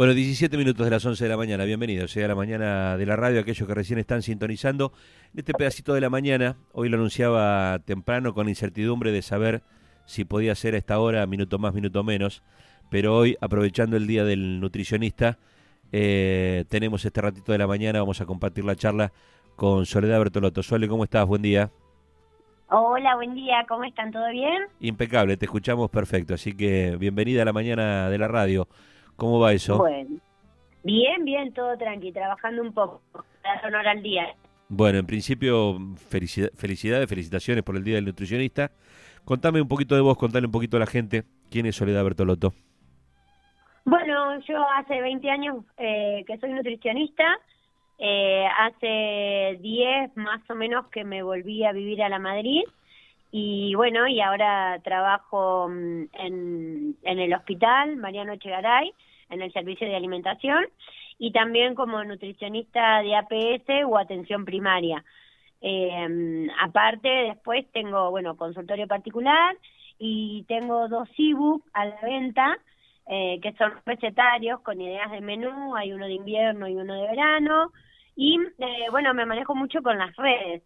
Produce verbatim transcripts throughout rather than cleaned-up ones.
Bueno, diecisiete minutos de las once de la mañana, bienvenidos eh, a la mañana de la radio, aquellos que recién están sintonizando. En este pedacito de la mañana, hoy lo anunciaba temprano con incertidumbre de saber si podía ser a esta hora, minuto más, minuto menos, pero hoy, aprovechando el día del nutricionista, eh, tenemos este ratito de la mañana, vamos a compartir la charla con Soledad Bertolotto. Sole, ¿cómo estás? Buen día. Hola, buen día, ¿cómo están? ¿Todo bien? Impecable, te escuchamos perfecto, así que bienvenida a la mañana de la radio. ¿Cómo va eso? Bueno, bien, bien, todo tranqui, trabajando un poco, para dar honor al día. Bueno, en principio, felicidad, felicidades, felicitaciones por el Día del Nutricionista. Contame un poquito de vos, contale un poquito a la gente. ¿Quién es Soledad Bertolotto? Bueno, yo hace veinte años eh, que soy nutricionista, eh, hace diez más o menos que me volví a vivir a la Madrid, y bueno, y ahora trabajo mm, en, en el hospital Mariano Echegaray, en el servicio de alimentación, y también como nutricionista de A P S o atención primaria. Eh, aparte, después tengo, bueno, consultorio particular y tengo dos ebook a la venta, eh, que son recetarios con ideas de menú, hay uno de invierno y uno de verano, y eh, bueno, me manejo mucho con las redes.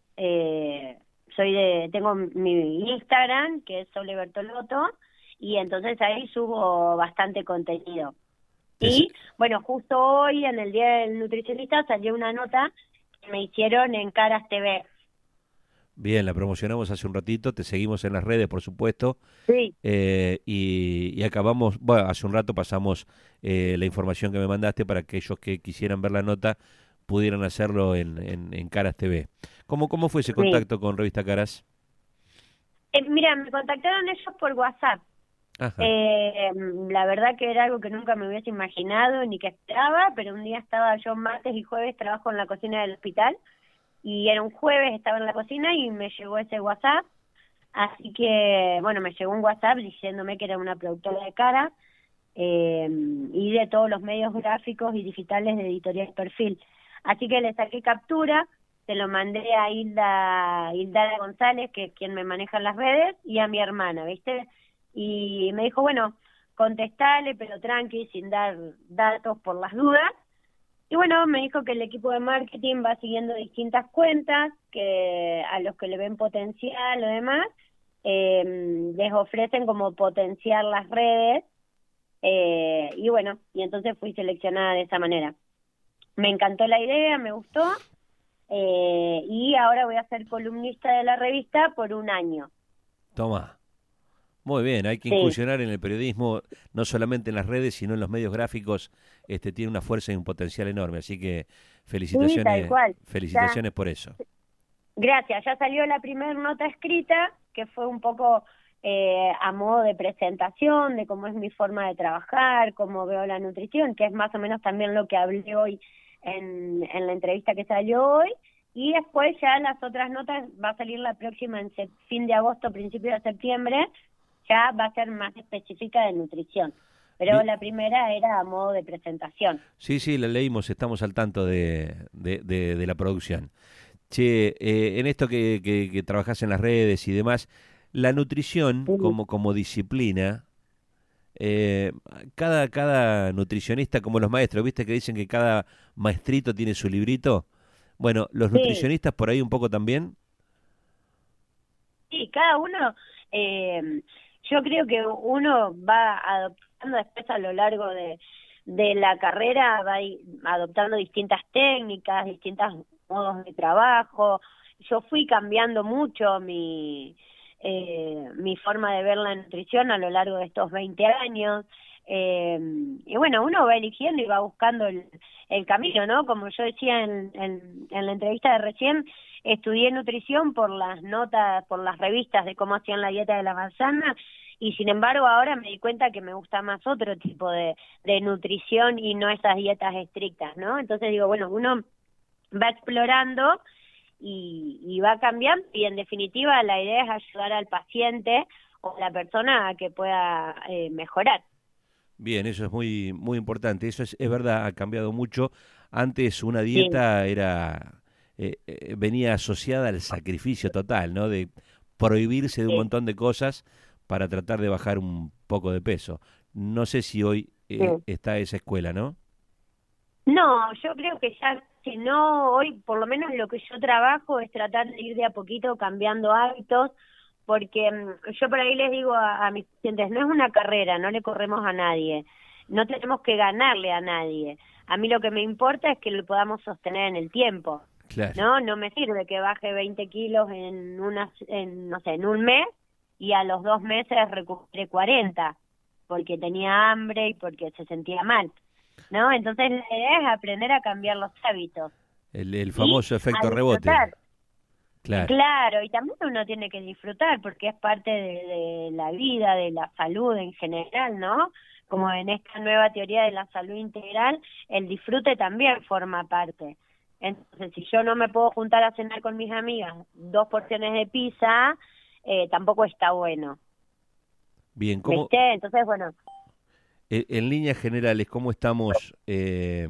Eh, soy de, tengo mi Instagram, que es Sole Bertolotto, y entonces ahí subo bastante contenido. Y bueno, justo hoy en el Día del Nutricionista salió una nota que me hicieron en Caras T V. Bien, la promocionamos hace un ratito, te seguimos en las redes, por supuesto, Sí, eh, y, y acabamos, bueno, hace un rato pasamos eh, la información que me mandaste para que aquellos que quisieran ver la nota pudieran hacerlo en, en, en Caras T V. ¿Cómo, cómo fue ese sí. contacto con Revista Caras? Eh, mira, me contactaron ellos por WhatsApp. Ajá, Eh, la verdad que era algo que nunca me hubiese imaginado ni que esperaba, pero un día estaba yo martes y jueves, trabajo en la cocina del hospital, y era un jueves, estaba en la cocina y me llegó ese WhatsApp. Así que, bueno, me llegó un WhatsApp diciéndome que era una productora de cara, eh, y de todos los medios gráficos y digitales de Editorial Perfil. Así que le saqué captura, se lo mandé a Hilda, Hilda González, que es quien me maneja en las redes, y a mi hermana, ¿viste? Y me dijo, bueno, contestale, pero tranqui, sin dar datos por las dudas. Y bueno, me dijo que el equipo de marketing va siguiendo distintas cuentas, que a los que le ven potencial o demás, eh, les ofrecen como potenciar las redes, eh, y bueno, y entonces fui seleccionada de esa manera. Me encantó la idea, me gustó, eh, y ahora voy a ser columnista de la revista por un año. toma. Muy bien, hay que Sí, incursionar en el periodismo, no solamente en las redes, sino en los medios gráficos. Este tiene una fuerza y un potencial enorme, así que sí, tal felicitaciones, cual. Ya, felicitaciones por eso. gracias, ya salió la primera nota escrita, que fue un poco eh, a modo de presentación de cómo es mi forma de trabajar, cómo veo la nutrición, que es más o menos también lo que hablé hoy en, en la entrevista que salió hoy. Y después ya las otras notas va a salir la próxima en sep- fin de agosto, principio de septiembre, ya va a ser más específica de nutrición. Pero Bien, la primera era a modo de presentación. sí, sí, la leímos, estamos al tanto de, de, de- de la producción. Che, eh, en esto que, que, que trabajás en las redes y demás, la nutrición Sí, como, como disciplina, eh, cada, cada nutricionista, como los maestros, ¿viste que dicen que cada maestrito tiene su librito? Bueno, los sí, nutricionistas por ahí un poco también. sí, cada uno, eh, yo creo que uno va adoptando después a lo largo de, de la carrera, va i- adoptando distintas técnicas, distintos modos de trabajo. Yo fui cambiando mucho mi, eh, mi forma de ver la nutrición a lo largo de estos veinte años. Eh, y bueno, uno va eligiendo y va buscando el, el camino, ¿no? Como yo decía en, en, en la entrevista de recién, estudié nutrición por las notas, por las revistas de cómo hacían la dieta de la manzana, y sin embargo ahora me di cuenta que me gusta más otro tipo de, de nutrición y no esas dietas estrictas, ¿no? Entonces digo, bueno, uno va explorando y, y va cambiando, y en definitiva la idea es ayudar al paciente o a la persona a que pueda eh, mejorar. Bien, eso es muy, muy importante. Eso es, es verdad, ha cambiado mucho. Antes una Sí, dieta era, eh, eh, venía asociada al sacrificio total, ¿no? De prohibirse de un sí. montón de cosas para tratar de bajar un poco de peso. No sé si hoy eh, Sí. está esa escuela, ¿no? No, yo creo que ya, si no, hoy por lo menos lo que yo trabajo es tratar de ir de a poquito cambiando hábitos, porque mm, yo por ahí les digo a, a mis pacientes, no es una carrera, no le corremos a nadie, no tenemos que ganarle a nadie. A mí lo que me importa es que lo podamos sostener en el tiempo, Claro. ¿no? No me sirve que baje veinte kilos en, una, en, no sé, en un mes y a los dos meses recupere cuarenta, porque tenía hambre y porque se sentía mal. ¿No? Entonces la idea es aprender a cambiar los hábitos. El, el Y famoso a efecto rebote. disfrutar. Claro. Claro, y también uno tiene que disfrutar porque es parte de, de la vida, de la salud en general, ¿no? Como en esta nueva teoría de la salud integral, el disfrute también forma parte. Entonces, si yo no me puedo juntar a cenar con mis amigas dos porciones de pizza, eh, tampoco está bueno. Bien, ¿cómo, ¿Viste? Entonces, bueno, en, en líneas generales, cómo estamos eh,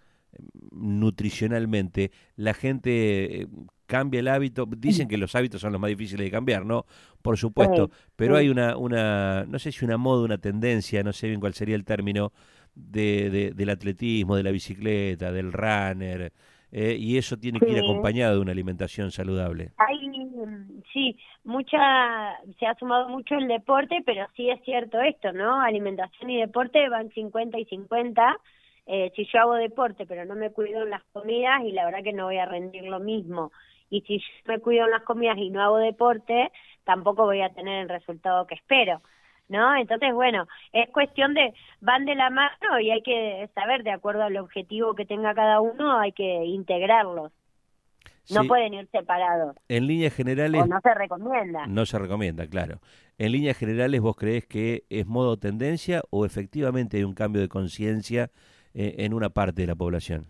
nutricionalmente? La gente eh, cambia el hábito. Dicen que los hábitos son los más difíciles de cambiar, ¿no? Por supuesto, sí, pero hay sí. una, una, no sé si una moda, una tendencia, no sé bien cuál sería el término, de, de- del atletismo, de la bicicleta, del runner, eh, y eso tiene que ir Sí. acompañado de una alimentación saludable. Hay, mm, sí, mucha, se ha sumado mucho el deporte, pero sí es cierto esto, ¿no? Alimentación y deporte van cincuenta y cincuenta. Eh, si yo hago deporte, pero no me cuido en las comidas, y la verdad que no voy a rendir lo mismo. Y si yo me cuido en las comidas y no hago deporte, tampoco voy a tener el resultado que espero, ¿no? Entonces, bueno, es cuestión de, van de la mano y hay que saber, de acuerdo al objetivo que tenga cada uno, hay que integrarlos. No Sí, pueden ir separados. en líneas O generales no se recomienda. no se recomienda, claro. En líneas generales, ¿vos creés que es modo tendencia o efectivamente hay un cambio de conciencia eh, en una parte de la población?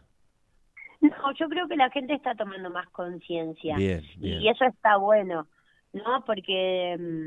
No, yo creo que la gente está tomando más conciencia Bien, y bien. eso está bueno, ¿no? Porque mm,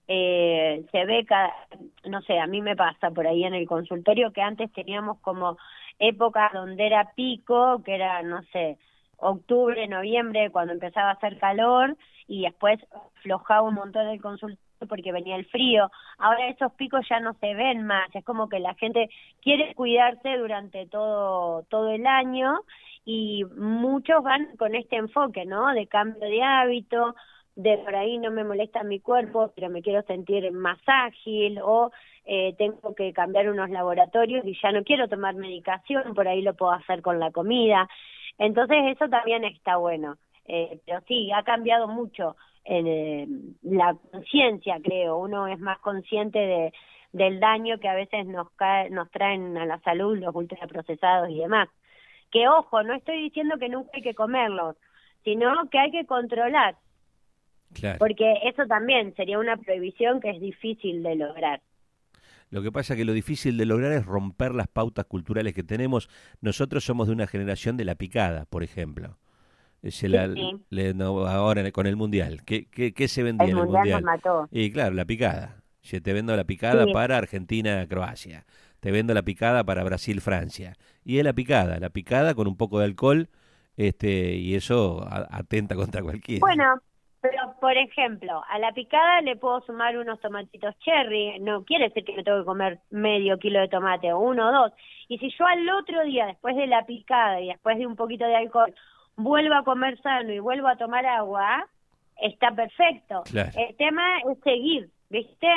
eh, se ve, cada, no sé, a mí me pasa por ahí en el consultorio que antes teníamos como épocas donde era pico, que era, no sé, octubre, noviembre, cuando empezaba a hacer calor y después aflojaba un montón el consultorio porque venía el frío. Ahora esos picos ya no se ven más, es como que la gente quiere cuidarse durante todo todo el año y muchos van con este enfoque, ¿no? De cambio de hábito, de por ahí no me molesta mi cuerpo, pero me quiero sentir más ágil, o eh, tengo que cambiar unos laboratorios y ya no quiero tomar medicación, por ahí lo puedo hacer con la comida. Entonces eso también está bueno. Eh, pero sí, ha cambiado mucho eh, la conciencia, creo. Uno es más consciente de del daño que a veces nos cae, nos traen a la salud los ultraprocesados y demás. Que ojo, no estoy diciendo que nunca hay que comerlos, sino que hay que controlar, Claro. porque eso también sería una prohibición que es difícil de lograr. Lo que pasa es que lo difícil de lograr es romper las pautas culturales que tenemos. Nosotros somos de una generación de la picada, por ejemplo. Se Sí, la- sí, le- no, ahora con el Mundial. ¿Qué, qué, qué se vendía el en el mundial nos Mundial? mató. Y claro, la picada. Yo te vendo la Sí, picada para Argentina-Croacia. Te vendo la picada para Brasil-Francia. Y es la picada, la picada con un poco de alcohol, este, y eso a- atenta contra cualquiera. bueno, pero por ejemplo, a la picada le puedo sumar unos tomatitos cherry, no quiere decir que me tengo que comer medio kilo de tomate o uno o dos. Y si yo al otro día, después de la picada y después de un poquito de alcohol, vuelvo a comer sano y vuelvo a tomar agua, está perfecto. Claro. El tema es seguir, ¿viste?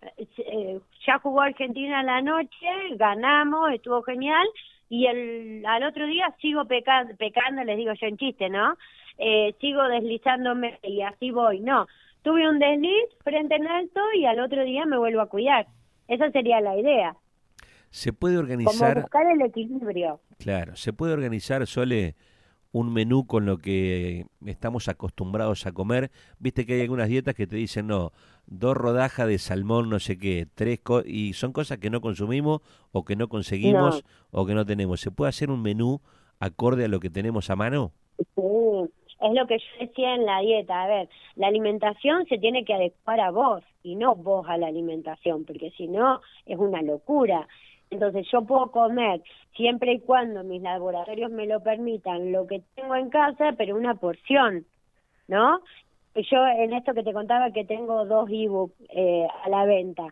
Eh, ya jugó Argentina a la noche, ganamos, estuvo genial, y el al otro día sigo pecando, pecando, les digo yo en chiste, ¿no? Eh, sigo deslizándome y así voy. No, tuve un desliz frente en alto y al otro día me vuelvo a cuidar. Esa sería la idea, Se puede como organizar, buscar el equilibrio. claro, se puede organizar, Sole, un menú con lo que estamos acostumbrados a comer. Viste que hay algunas dietas que te dicen, no, dos rodajas de salmón, no sé qué, tres, co y son cosas que no consumimos o que no No, conseguimos o que no tenemos. ¿Se puede hacer un menú acorde a lo que tenemos a mano? sí, es lo que yo decía en la dieta. A ver, la alimentación se tiene que adecuar a vos y no vos a la alimentación, porque si no es una locura. Entonces yo puedo comer siempre y cuando mis laboratorios me lo permitan lo que tengo en casa, pero una porción, ¿no? Yo en esto que te contaba que tengo dos ebooks eh, a la venta,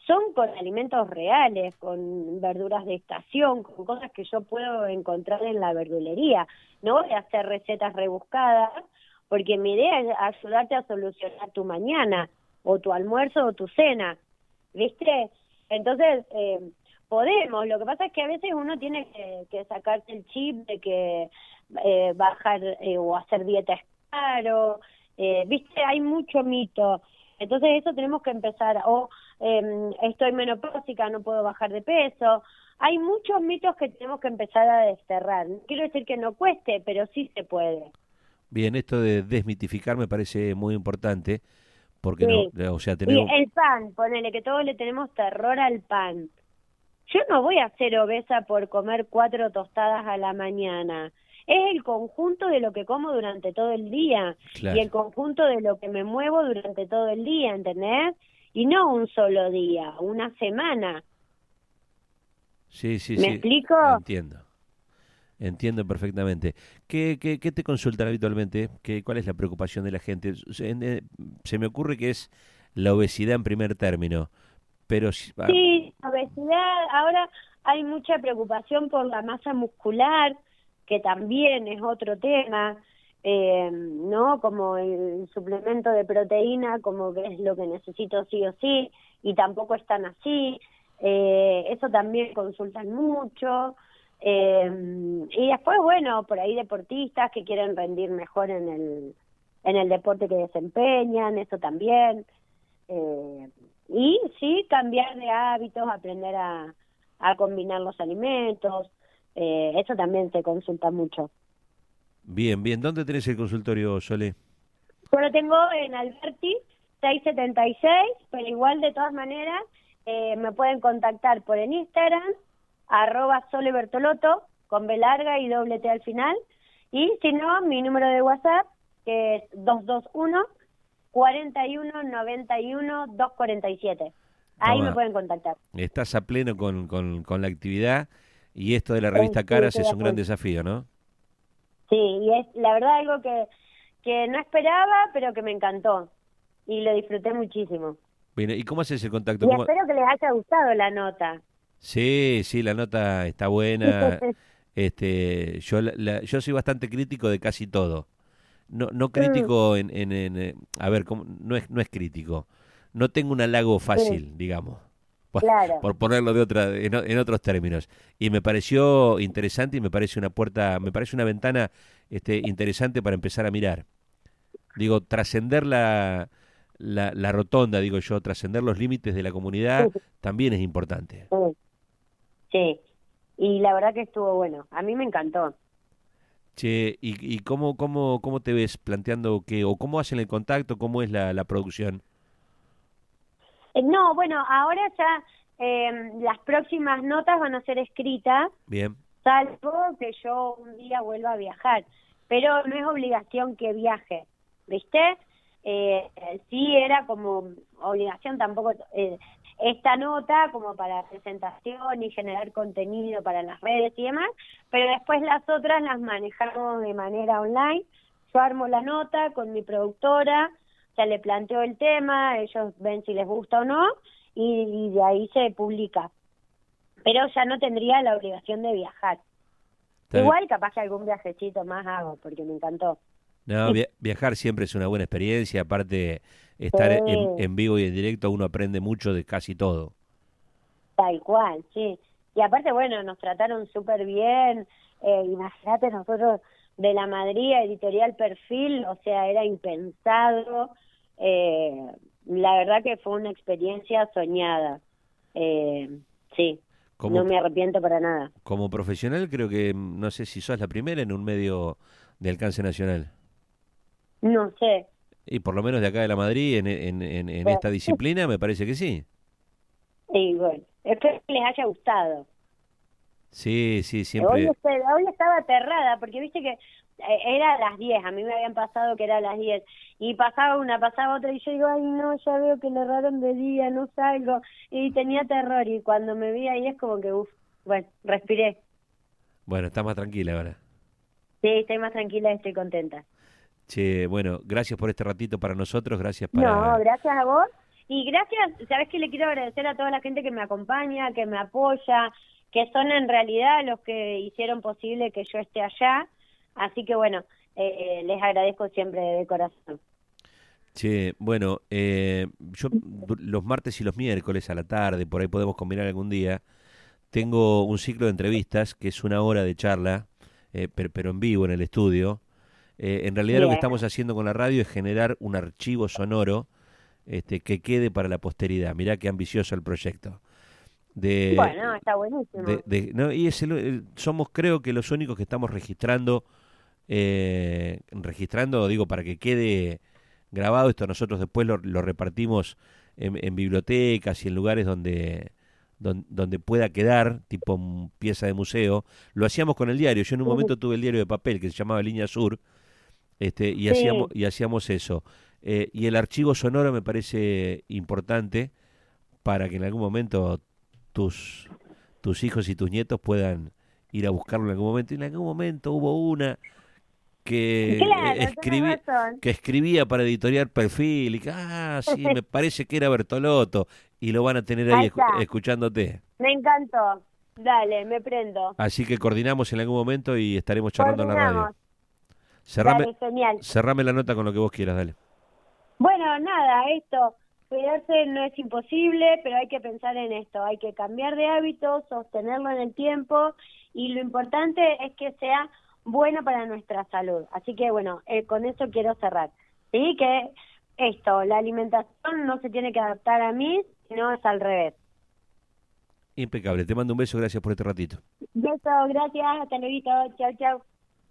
son con alimentos reales, con verduras de estación, con cosas que yo puedo encontrar en la verdulería. No voy a hacer recetas rebuscadas, porque mi idea es ayudarte a solucionar tu mañana, o tu almuerzo, o tu cena, ¿viste? Entonces, eh, podemos, lo que pasa es que a veces uno tiene que, que sacarse el chip de que eh, bajar eh, o hacer dieta es caro, eh, ¿viste? Hay mucho mito. Entonces eso tenemos que empezar, o eh, estoy menopáusica, no puedo bajar de peso. Hay muchos mitos que tenemos que empezar a desterrar. No quiero decir que no cueste, pero sí se puede. Bien, esto de desmitificar me parece muy importante, porque no, Sí. o sea, Y tener... el pan, ponele que todos le tenemos terror al pan. Yo no voy a ser obesa por comer cuatro tostadas a la mañana. Es el conjunto de lo que como durante todo el día Claro. y el conjunto de lo que me muevo durante todo el día, ¿entendés? Y no un solo día, una semana. Sí, sí, ¿Me sí. explico? Entiendo. Entiendo perfectamente. ¿Qué, qué, qué te consultan habitualmente? ¿Qué, ¿Cuál es la preocupación de la gente? Se, en- eh, se me ocurre que es la obesidad en primer término, pero si- ah, Sí, obesidad. Ahora hay mucha preocupación por la masa muscular, que también es otro tema, eh, ¿no? Como el suplemento de proteína, como que es lo que necesito sí o sí, y tampoco es tan así. Eh, eso también consultan mucho. Eh, y después, bueno, por ahí deportistas que quieren rendir mejor en el, en el deporte que desempeñan, eso también. Eh, y sí, cambiar de hábitos, aprender a, a combinar los alimentos, eh, eso también se consulta mucho. bien, bien. ¿Dónde tenés el consultorio, Sole? Yo lo tengo en Alberti seiscientos setenta y seis, pero igual de todas maneras eh, me pueden contactar por el Instagram, arroba Sole Bertolotto, con B larga y doble T al final, y si no, mi número de WhatsApp, que es dos dos uno, cuarenta y uno, noventa y uno, doscientos cuarenta y siete. Ahí me Toma, pueden contactar. estás a pleno con, con, con la actividad y esto de la Eh, revista sí, Caras estoy es a un gran full. desafío, ¿no? Sí, y es la verdad algo que, que no esperaba, pero que me encantó. Y lo disfruté muchísimo. Bien, ¿y cómo haces el contacto? Y ¿Cómo... espero que les haya gustado la nota. Sí, sí, la nota está buena. Este, yo, la- la- yo soy bastante crítico de casi todo. No, no Mm, crítico en, en, en, eh, a ver, ¿cómo? No es, no es crítico. No tengo un halago sí, fácil, digamos, por, claro. por ponerlo de otra, en, o- en otros términos. Y me pareció interesante y me parece una puerta, me parece una ventana, este, interesante para empezar a mirar. Digo, trascender la, la, la rotonda, digo yo, trascender los límites de la comunidad también es importante. Sí, sí. Y la verdad que estuvo bueno. A mí me encantó. Che, ¿y, y cómo, cómo, cómo te ves planteando que, o cómo hacen el contacto, cómo es la, la producción? Eh, no, bueno, ahora ya eh, las próximas notas van a ser escritas, Bien, salvo que yo un día vuelva a viajar. Pero no es obligación que viaje, ¿viste? Eh, sí era como obligación tampoco eh, esta nota como para presentación y generar contenido para las redes y demás, pero después las otras las manejamos de manera online. Yo armo la nota con mi productora, o sea, le planteo el tema, ellos ven si les gusta o no, y, y de ahí se publica. Pero ya no tendría la obligación de viajar. está bien. Igual capaz que algún viajecito más hago, porque me encantó. No, via- viajar siempre es una buena experiencia, aparte estar en, Sí, en vivo y en directo uno aprende mucho de casi todo. tal cual, sí. Y aparte, bueno, nos trataron súper bien. Eh, imagínate nosotros de la Madrid Editorial Perfil, o sea, era impensado. Eh, la verdad que fue una experiencia soñada. Eh, sí, Como, no me arrepiento para nada. como profesional creo que, mm, no sé si sos la primera en un medio de alcance nacional. No sé. Y por lo menos de acá de la Madrid, en, en, en, en Bueno, esta disciplina, me parece que sí. y bueno, espero que les haya gustado. Sí, sí, Hoy, siempre. este- hoy estaba aterrada porque viste que eh, era a las diez, a mí me habían pasado que era a las diez y pasaba una, pasaba otra y yo digo, ay no, ya veo que le erraron de día, no salgo, y tenía terror y cuando me vi ahí es como que, uff, bueno, respiré. Bueno, estás más tranquila ahora. Sí, estoy más tranquila y estoy contenta. Che, bueno, gracias por este ratito para nosotros, gracias No, para... gracias a vos Y gracias, ¿sabes qué? Le quiero agradecer a toda la gente que me acompaña, que me apoya, que son en realidad los que hicieron posible que yo esté allá. Así que bueno, eh, les agradezco siempre de corazón. Che, bueno, eh, yo du- los martes y los miércoles a la tarde, por ahí podemos combinar algún día, tengo un ciclo de entrevistas que es una hora de charla, eh, pero, pero en vivo en el estudio. Eh, en realidad lo que Bien. estamos haciendo con la radio es generar un archivo sonoro este, que quede para la posteridad. Mirá qué ambicioso el proyecto. Bueno, De, está de, buenísimo. de- no, y es el- el- somos creo que los únicos que estamos registrando, eh, registrando, digo, para que quede grabado esto, nosotros después lo, lo repartimos en, en bibliotecas y en lugares donde, don- donde pueda quedar, tipo mm, pieza de museo. Lo hacíamos con el diario. Yo en un momento tuve el diario de papel que se llamaba Línea Sur, este, y hacíamos, Sí, y hacíamos eso. Eh, y el archivo sonoro me parece importante para que en algún momento tus, tus hijos y tus nietos puedan ir a buscarlo en algún momento. Y en algún momento hubo una que eh, claro, tenés escribí, razón. que escribía para editorial Perfil y que, ah, sí, me parece que era Bertolotto y lo van a tener ahí Ahí escu- está, escuchándote. me encantó. Dale, me prendo. Así que coordinamos en algún momento y estaremos charlando en la radio. Coordinamos. Cerrame, Dale, genial. cerrame la nota con lo que vos quieras, dale. Bueno, nada, esto, cuidarse no es imposible, pero hay que pensar en esto, hay que cambiar de hábitos, sostenerlo en el tiempo y lo importante es que sea bueno para nuestra salud. Así que bueno, eh, con eso quiero cerrar. Sí, que esto, la alimentación no se tiene que adaptar a mí, sino es al revés. Impecable. Te mando un beso, gracias por este ratito. Beso, gracias, hasta luego, chau, chau.